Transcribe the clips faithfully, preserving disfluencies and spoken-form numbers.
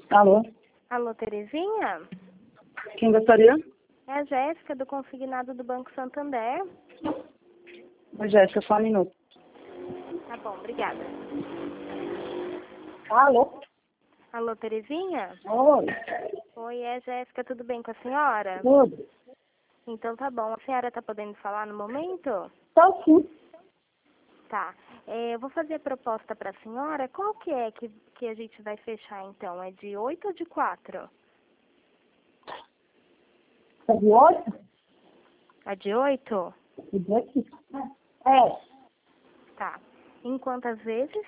Alô? Alô, Terezinha? Quem gostaria? É a Jéssica, do Consignado do Banco Santander. Oi, Jéssica, só um minuto. Tá bom, obrigada. Alô? Alô, Terezinha? Oi. Oi, é a Jéssica, tudo bem com a senhora? Tudo? Então tá bom. A senhora tá podendo falar no momento? Tô sim. Tá. É, eu vou fazer a proposta para a senhora. Qual que é que, que a gente vai fechar então? É de oito ou de quatro? Tá de oito? A de oito? De aqui. É. Tá. Em quantas vezes?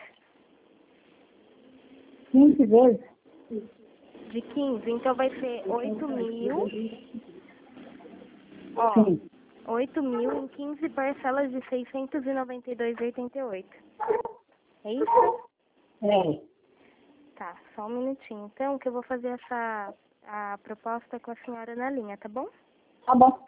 quinze vezes? De quinze. Então vai ser oito mil. Ó, Sim. oito mil em quinze parcelas de seiscentos e noventa e dois reais e oitenta e oito centavos. É isso? É. Tá, só um minutinho. Então, que eu vou fazer essa a proposta com a senhora na linha, tá bom? Tá bom.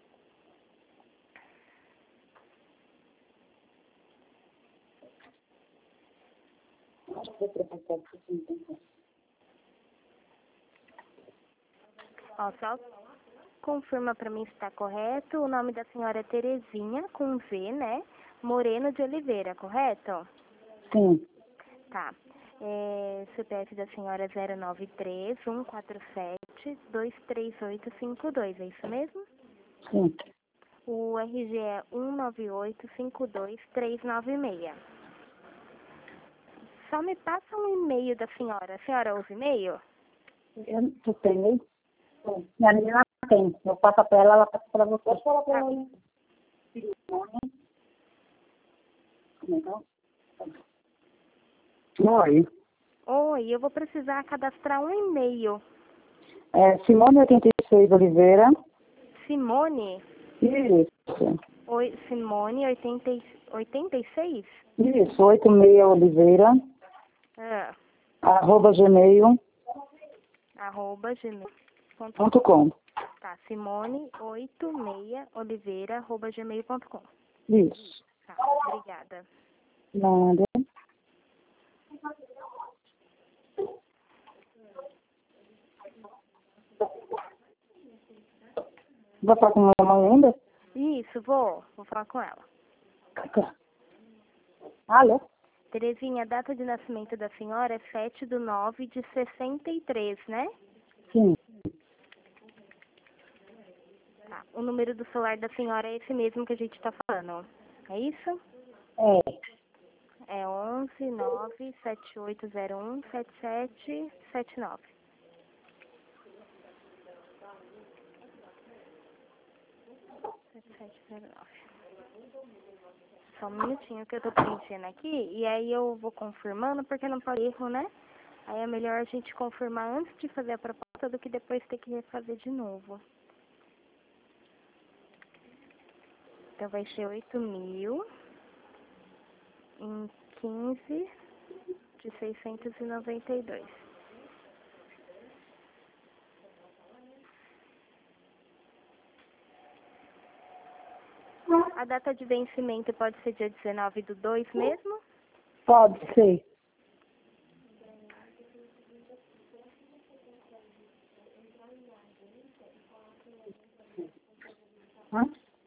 Ó, só confirma pra mim se tá correto. O nome da senhora é Terezinha, com V, né? Moreno de Oliveira, correto? Sim. Tá. É, C P F da senhora é zero nove três, um quatro sete, dois três oito cinco dois, é isso mesmo? Sim. O R G é um nove oito cinco dois três nove seis. Só me passa um e-mail da senhora. A senhora usa e-mail? Eu, tu tem aí? Sim. Minha menina tem. Eu passo pra ela, ela passa pra você. Pode falar pra ela. Oi. Oi, eu vou precisar cadastrar um e-mail. É Simone oitenta e seis Oliveira. Simone? Isso. Oi, Simone oitenta, oitenta e seis? Isso, oitenta e seis Oliveira. Ah, Arroba gmail arroba gmail ponto com. ponto com. Tá, Simone oitenta e seis Oliveira, arroba gmail ponto com. Isso. Tá, obrigada. Nada. Vai falar com a mãe ainda? Isso, vou. Vou falar com ela. Alô? Terezinha, a data de nascimento da senhora é sete de nove de sessenta e três, né? Sim. Tá. O número do celular da senhora é esse mesmo que a gente tá falando. É isso? É. É onze nove sete oito zero um sete sete sete nove. sete sete zero nove. Só um minutinho que eu tô preenchendo aqui e aí eu vou confirmando porque não pode erro, né? Aí é melhor a gente confirmar antes de fazer a proposta do que depois ter que refazer de novo. Então vai ser oito mil em quinze de seiscentos e noventa e dois. A data de vencimento pode ser dia dezenove do dois mesmo? Pode ser. Hã?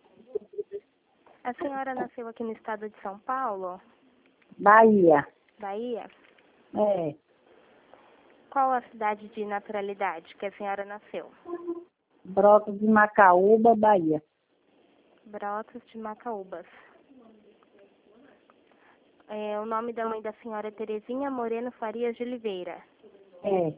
A senhora nasceu aqui no estado de São Paulo, Bahia. Bahia? É. Qual a cidade de naturalidade que a senhora nasceu? Brotas de Macaúba, Bahia. Brotas de Macaúbas. É, o nome da mãe da senhora é Terezinha Moreno Farias de Oliveira. É.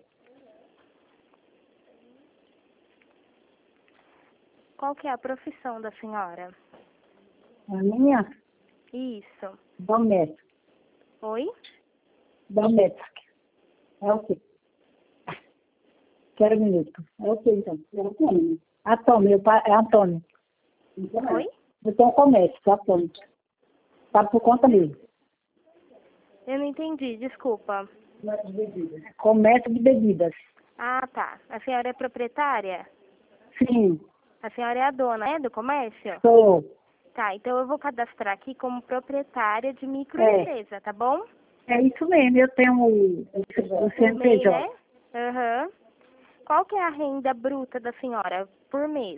Qual que é a profissão da senhora? A minha? Isso. Doméstica. Oi? Doméstica. É o quê? Quero um minuto. É o quê, então? É Antônio. Antônio, meu pai é Antônio. Oi? Eu tenho um comércio, Antônio. Tá por conta dele. Eu não entendi, desculpa. Comércio de bebidas. Ah, tá. A senhora é proprietária? Sim. A senhora é a dona, é, do comércio? Sou. Tá, então eu vou cadastrar aqui como proprietária de microempresa, tá bom? É isso mesmo. Eu tenho o, o, o O MEI, C N P J. né? Aham. Qual que é a renda bruta da senhora por mês?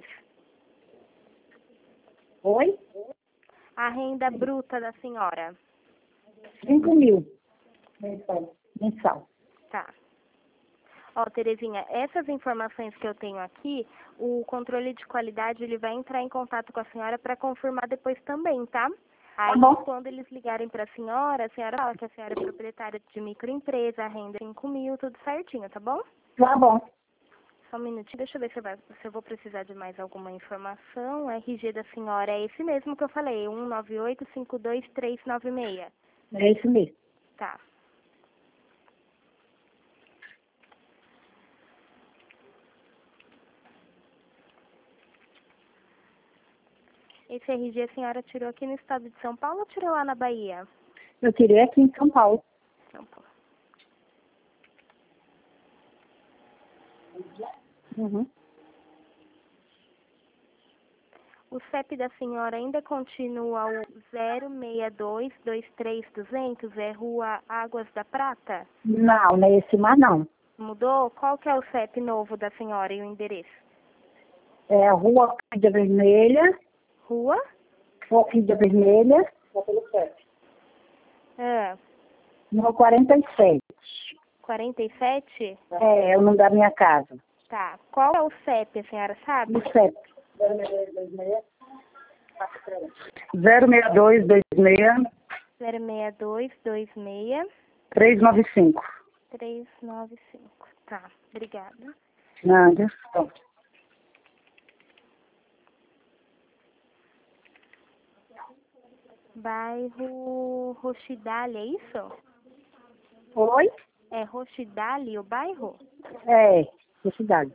Oi? A renda bruta da senhora. Cinco mil. Mensal. Mensal. Tá. Ó, Terezinha, essas informações que eu tenho aqui, o controle de qualidade ele vai entrar em contato com a senhora para confirmar depois também, tá? Aí, bom. quando eles ligarem para a senhora, a senhora fala que a senhora é proprietária de microempresa, a renda é cinco mil, tudo certinho, tá bom? Tá bom. Só um minutinho, deixa eu ver se eu, vai, se eu vou precisar de mais alguma informação. O R G da senhora é esse mesmo que eu falei, um nove oito cinco dois três nove seis. É isso mesmo. Tá. Esse R G a senhora tirou aqui no estado de São Paulo ou tirou lá na Bahia? Eu tirei aqui em São Paulo. São Paulo. Uhum. O C E P da senhora ainda continua o zero seis dois dois três duzentos, é Rua Águas da Prata? Não, não é esse mais não. Mudou? Qual que é o C E P novo da senhora e o endereço? É a Rua Orquídea Vermelha. Rua? Orquídea Vermelha. É. No quarenta e sete. quarenta e sete? É, é o nome da minha casa. Tá. Qual é o C E P, a senhora sabe? O C E P. zero seis dois dois seis. zero seis dois dois seis três nove cinco. três nove cinco. Tá. Obrigada. Nada. Bairro Rochidale, é isso? Oi? É Rochidale o bairro? É, que cidade.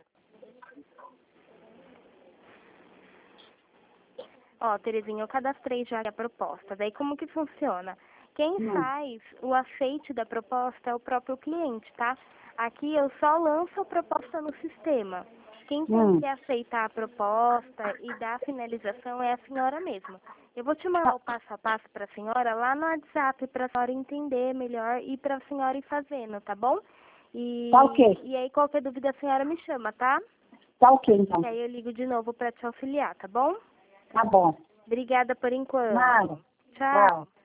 Ó, Terezinha, eu cadastrei já a proposta. Daí como que funciona? Quem Hum. faz o aceite da proposta é o próprio cliente, tá? Aqui eu só lanço a proposta no sistema. Quem tem Hum. que aceitar a proposta e dar a finalização é a senhora mesma. Eu vou te mandar o passo a passo para a senhora lá no WhatsApp para a senhora entender melhor e para a senhora ir fazendo, tá bom? E, Tá ok. e aí qualquer dúvida a senhora me chama, tá? Tá ok, então. E aí eu ligo de novo para te auxiliar, tá bom? Tá bom. Obrigada por enquanto. Nada. Tchau. Tchau.